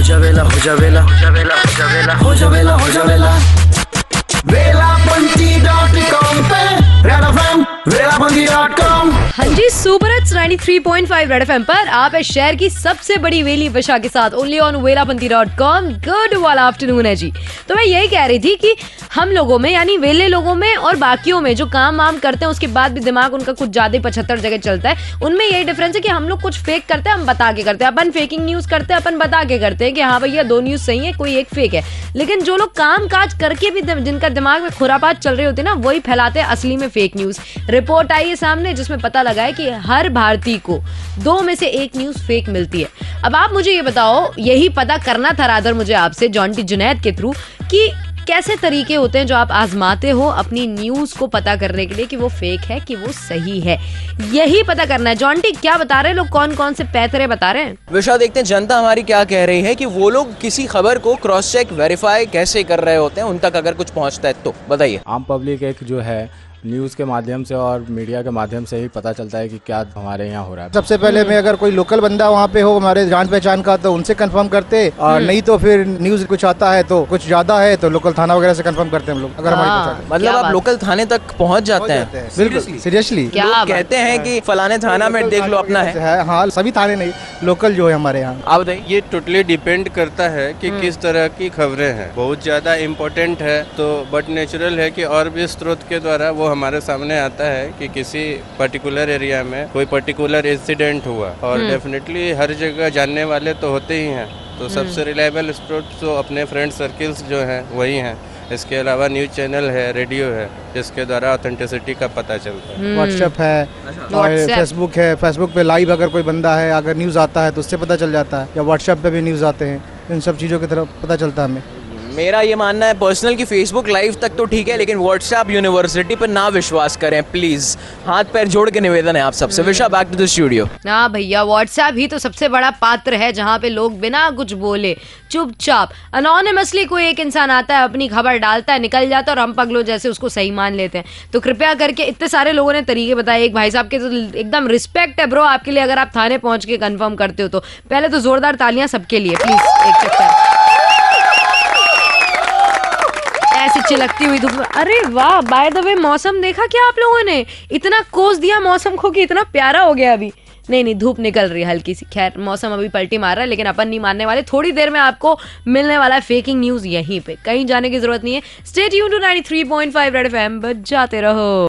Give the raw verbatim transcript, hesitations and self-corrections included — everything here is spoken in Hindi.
जावेला हो जावेला हो जावेला हो जावेला हो जावेला हो जावेला वेलापंती डॉट कॉम पे Red FM Velapanti dot com. हाँ जी, सुपर हिट्स तिरानवे पॉइंट पाँच रेड एफएम पर आप है शहर की सबसे बड़ी वेली विशा के साथ only on Velapanti dot com. Good वाला आफ्टरनून है जी। तो मैं यही कह रही थी कि हम लोगों में यानी वेले लोगों में और बाकियों में जो काम वाम करते हैं उसके बाद भी दिमाग उनका कुछ ज्यादा पचहत्तर जगह चलता है, उनमें यही डिफरेंस है कि हम लोग कुछ फेक करते हैं, हम बता के करते हैं। अपन फेकिंग न्यूज करते हैं, अपन बता के करते हैं कि हाँ भैया दो न्यूज सही है, कोई एक फेक है। लेकिन जो लोग काम काज करके भी जिनका दिमाग में खुरापात चल रही होती है ना, वही फैलाते हैं असली में फेक न्यूज। रिपोर्ट आई है सामने जिसमें पता लगा है कि हर भारतीय को दो में से एक न्यूज फेक मिलती है। अब आप मुझे ये बताओ, यही पता करना था रादर मुझे आपसे जॉन्टी जुनैद के थ्रू कि कैसे तरीके होते हैं जो आप आजमाते हो अपनी न्यूज को पता करने के लिए कि वो फेक है कि वो सही है। यही पता करना है। जॉन्टी क्या बता रहे हैं लोग, कौन कौन से पैतरे बता रहे हैं? विशा, देखते हैं जनता हमारी क्या कह रही है कि वो लोग किसी खबर को क्रॉस चेक वेरीफाई कैसे कर रहे होते हैं, उन तक अगर कुछ पहुंचता है तो बताइए। आम पब्लिक एक जो है न्यूज़ के माध्यम से और मीडिया के माध्यम से ही पता चलता है कि क्या हमारे यहाँ हो रहा है। सबसे पहले मैं अगर कोई लोकल बंदा वहाँ पे हो हमारे जान पहचान का तो उनसे कंफर्म करते, और नहीं तो फिर न्यूज़ कुछ आता है तो कुछ ज्यादा है तो लोकल थाना वगैरह से कंफर्म करते हैं हम लोग। अगर हमारी मतलब आप लोकल थाने तक पहुँच जाते हैं? बिल्कुल सीरियसली। लोग कहते हैं कि फलाने थाना में देख लो अपना है। हाँ, सभी थाने नहीं, लोकल जो है हमारे यहाँ। आप बताइए। ये टोटली डिपेंड करता है कि किस तरह की खबरें हैं। बहुत ज्यादा इम्पोर्टेंट है तो बट नेचुरल है कि और भी स्रोत के द्वारा वो हमारे सामने आता है कि किसी पर्टिकुलर एरिया में कोई पर्टिकुलर इंसिडेंट हुआ, और डेफिनेटली हर जगह जानने वाले तो होते ही हैं। तो सबसे रिलायबल स्रोत तो अपने फ्रेंड सर्किल्स जो हैं वही हैं। इसके अलावा न्यूज चैनल है, रेडियो है, जिसके द्वारा ऑथेंटिसिटी का पता चलता है। व्हाट्सएप है और फेसबुक है। फेसबुक पे लाइव अगर कोई बंदा है, अगर न्यूज़ आता है तो उससे पता चल जाता है, या व्हाट्सएप पे भी न्यूज़ आते हैं, इन सब चीज़ों की तरफ पता चलता है हमें। मेरा ये मानना है पर्सनल कि फेसबुक लाइव तक तो ठीक है, लेकिन व्हाट्सएप यूनिवर्सिटी पर ना विश्वास करें प्लीज। हाथ पैर जोड़ के निवेदन है आप सबसे। विशा, बैक टू द स्टूडियो। ना भैया, व्हाट्सएप ही तो सबसे बड़ा पात्र है जहाँ पे लोग बिना कुछ बोले चुपचाप अनोनिमसली कोई एक इंसान आता है, अपनी खबर डालता है, निकल जाता है और हम पगलों जैसे उसको सही मान लेते हैं। तो कृपया करके, इतने सारे लोगों ने तरीके बताए, एक भाई साहब के तो एकदम रिस्पेक्ट है ब्रो आपके लिए, अगर आप थाने पहुंच के कंफर्म करते हो तो पहले तो जोरदार तालियां सबके लिए प्लीज। एक चक्कर ऐसे चिलकती हुई धूप। अरे वाह, बाय द वे मौसम देखा क्या आप लोगों ने? इतना कोस दिया मौसम को कि इतना प्यारा हो गया अभी। नहीं नहीं, धूप निकल रही है हल्की सी। खैर, मौसम अभी पलटी मार रहा है, लेकिन अपन नहीं मानने वाले। थोड़ी देर में आपको मिलने वाला है फेकिंग न्यूज यहीं पे, कहीं जाने की जरूरत नहीं है। स्टे ट्यून्ड टू तिरानवे पॉइंट पाँच रेड एफएम, बजाते रहो।